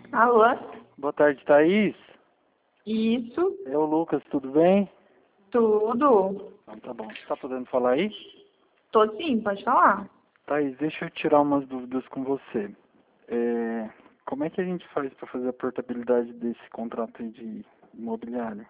Alô? Boa tarde, Thaís. Isso, É o Lucas, tudo bem? tudo. Então tá bom. Você tá podendo falar aí? Tô sim, pode falar. Thaís, deixa eu tirar umas dúvidas com você. Como é que a gente faz para fazer a portabilidade desse contrato aí de imobiliário?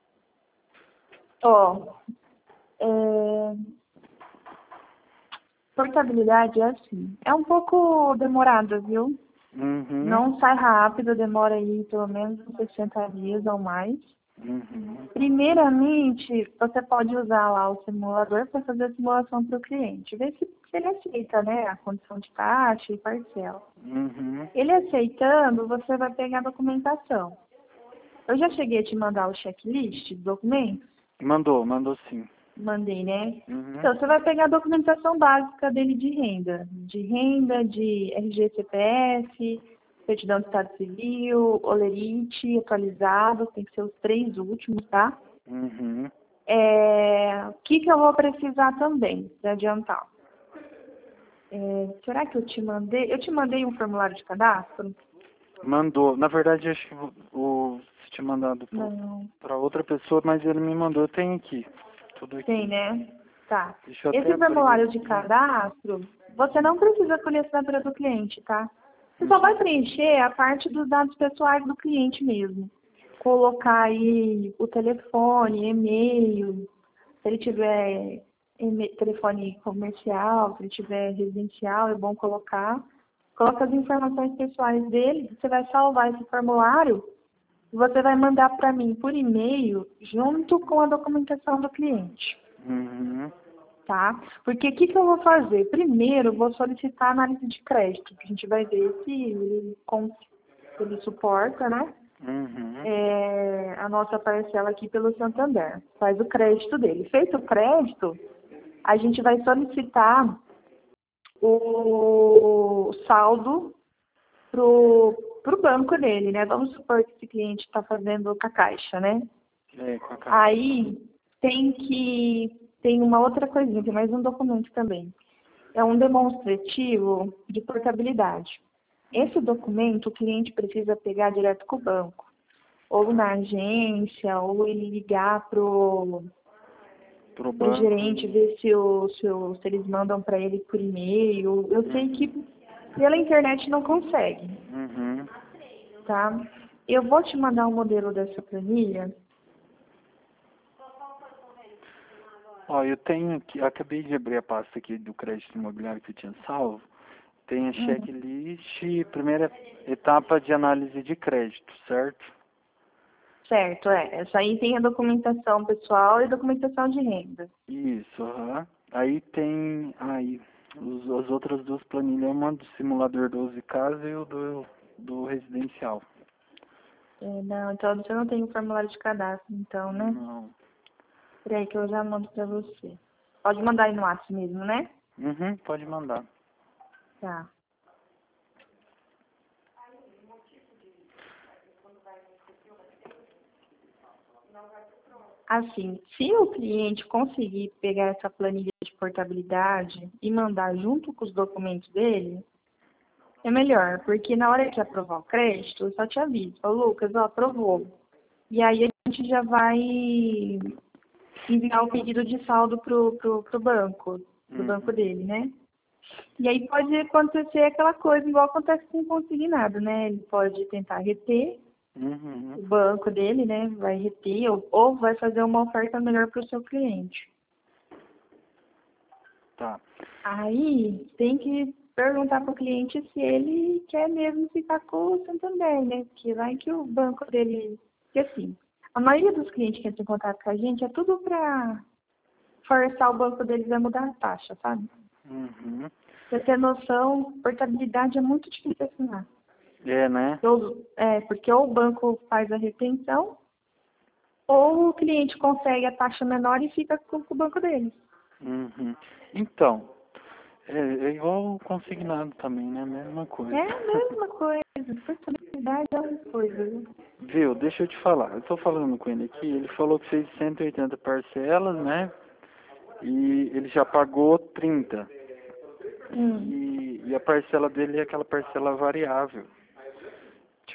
Ó, é, portabilidade é assim. É um pouco demorada, viu? Uhum, Não sai rápido, demora aí pelo menos uns 60 dias ou mais. uhum, Primeiramente, você pode usar lá o simulador para fazer a simulação para o cliente. Ver se ele aceita, né? A condição de taxa e parcela. uhum. Ele aceitando, você vai pegar a documentação. Eu já cheguei a te mandar o checklist dos documentos? Mandou sim. Mandei, né? Uhum, Então, você vai pegar a documentação básica dele de renda, de RG CPF, certidão de estado civil, olerite, atualizado, tem que ser os 3 últimos, tá? uhum. O que eu vou precisar também, para adiantar? Será que eu te mandei? Eu te mandei um formulário de cadastro? Mandou. Na verdade, acho que se tinha mandado Não. para outra pessoa, mas ele me mandou. Eu tenho aqui. Tudo Tem, aqui. né? Tá. Deixa eu até Esse abrir formulário de aqui. cadastro, você não precisa colher a assinatura do cliente, tá? Você só vai Uhum. preencher a parte dos dados pessoais do cliente mesmo. Colocar aí o telefone, e-mail, se ele tiver telefone comercial, se ele tiver residencial, é bom colocar. Coloca as informações pessoais dele, você vai salvar esse formulário e você vai mandar para mim por e-mail junto com a documentação do cliente. Uhum. Tá? Porque o que eu vou fazer? Primeiro, eu vou solicitar análise de crédito, que a gente vai ver se ele suporta, né? Uhum. A nossa parcela aqui pelo Santander. Faz o crédito dele. Feito o crédito, a gente vai solicitar o saldo pro banco dele, né? Vamos supor que esse cliente está fazendo com a Caixa, né? Com a caixa. Aí tem uma outra coisinha, tem mais um documento também. É um demonstrativo de portabilidade. Esse documento o cliente precisa pegar direto com o banco, ou na agência, ou ele ligar pro Banco gerente, e... ver se eles mandam para ele por e-mail. Eu sei que Uhum. pela internet não consegue, Uhum. tá? Eu vou te mandar um modelo dessa planilha. Ó, eu tenho aqui, acabei de abrir a pasta aqui do crédito imobiliário que eu tinha salvo. Tem a Hum. checklist, primeira etapa de análise de crédito, certo? Certo, essa aí tem a documentação pessoal e documentação de renda. Isso, aham. Aí tem as outras duas planilhas, uma do simulador 12 casas e o do residencial. Não, então você não tem o formulário de cadastro, então, né? Não. Peraí que eu já mando pra você. Pode mandar aí no WhatsApp mesmo, né? Uhum, pode mandar. Tá. Assim, se o cliente conseguir pegar essa planilha de portabilidade e mandar junto com os documentos dele, é melhor, porque na hora de aprovar o crédito, eu só te aviso, ô Lucas, ó, aprovou. E aí a gente já vai enviar o pedido de saldo pro banco Uhum. dele, né? E aí pode acontecer aquela coisa, igual acontece com o consignado, né? Ele pode tentar reter Uhum. o banco dele, né? Vai reter ou vai fazer uma oferta melhor para o seu cliente. Tá. Aí tem que perguntar para o cliente se ele quer mesmo ficar com o Santander, né? Porque vai que o banco dele. Porque assim, a maioria dos clientes que entram em contato com a gente é tudo para forçar o banco deles a mudar a taxa, sabe? Uhum. Pra você ter noção, portabilidade é muito difícil de assinar. É, né? Porque ou o banco faz a retenção, ou o cliente consegue a taxa menor e fica com o banco dele. Uhum. Então, é igual o consignado também, né? Mesma coisa. É a mesma coisa, portabilidade é uma coisa, viu? Viu, deixa eu te falar. Eu tô falando com ele aqui, ele falou que fez 180 parcelas, né? E ele já pagou 30. Hum. E a parcela dele é aquela parcela variável.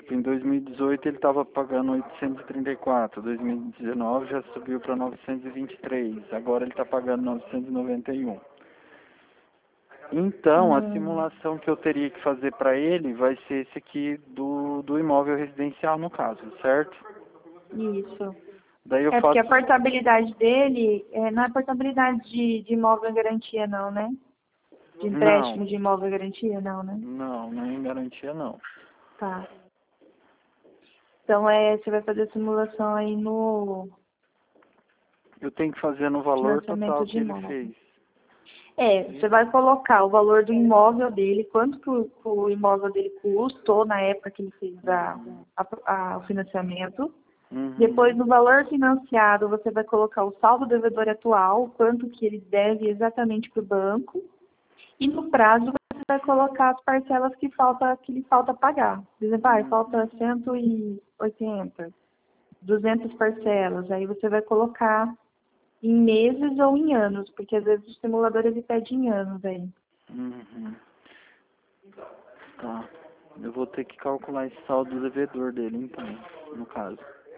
Tipo, em 2018 ele estava pagando 834, 2019 já subiu para 923, agora ele está pagando 991. Então, a simulação que eu teria que fazer para ele vai ser esse aqui do imóvel residencial, no caso, certo? Isso. Daí eu É porque a faço... portabilidade dele não é portabilidade de imóvel em garantia, não, né? De empréstimo Não, de imóvel em garantia, não, né? não é em garantia, não. Tá. Então, você vai fazer a simulação aí no Eu tenho que fazer no valor financiamento total de que ele imóvel. fez. Você vai colocar o valor do imóvel dele, quanto que o imóvel dele custou na época que ele fez o financiamento. Uhum. Depois, no valor financiado, você vai colocar o saldo devedor atual, quanto que ele deve exatamente para o banco. E no prazo, você vai colocar as parcelas que lhe falta pagar. Por exemplo, falta 180, 200 parcelas. Aí você vai colocar em meses ou em anos, porque às vezes o simulador ele pede em anos aí. Uhum. Tá. Eu vou ter que calcular esse saldo devedor dele, então, no caso.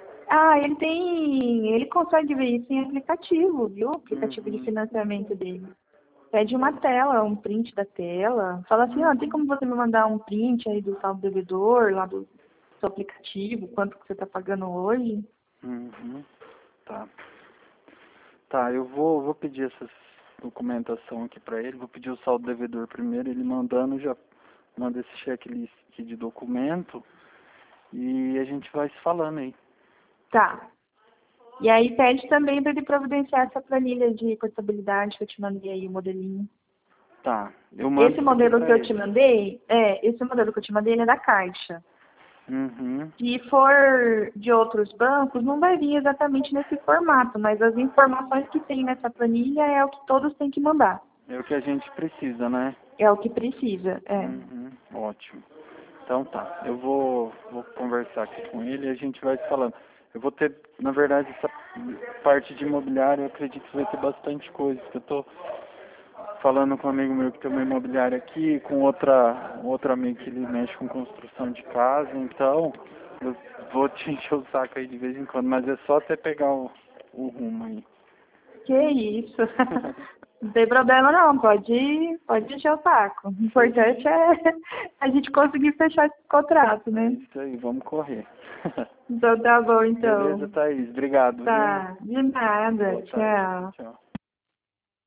Ele consegue ver isso em aplicativo, viu? Aplicativo de Uhum. financiamento dele. Pede uma tela, um print da tela. Fala assim, tem como você me mandar um print aí do saldo devedor, lá do seu aplicativo, quanto que você está pagando hoje? Uhum. Tá. Tá, eu vou pedir essa documentação aqui pra ele, vou pedir o saldo devedor primeiro, ele mandando, já manda esse checklist aqui de documento e a gente vai se falando aí. Tá. E aí pede também para ele providenciar essa planilha de portabilidade que eu te mandei aí, o modelinho. Tá, eu mando Esse isso aqui modelo pra que eu ele. te mandei, ele é da Caixa. Uhum. Se for de outros bancos, não vai vir exatamente nesse formato, mas as informações que tem nessa planilha é o que todos têm que mandar. É o que a gente precisa, né? É o que precisa, Uhum. Ótimo. Então tá, eu vou conversar aqui com ele e a gente vai se falando. Eu vou ter, na verdade, essa parte de imobiliário, eu acredito que vai ter bastante coisa, porque eu tô falando com um amigo meu que tem uma imobiliária aqui, com outro amigo que ele mexe com construção de casa, então eu vou te encher o saco aí de vez em quando, mas é só até pegar o rumo aí. Que isso. Não tem problema não, pode encher o saco. O importante é a gente conseguir fechar esse contrato, É né? isso aí, vamos correr. Então tá bom, Beleza, então. Thaís? Obrigado, viu? Tá, de nada, Boa tarde. tchau. Tchau.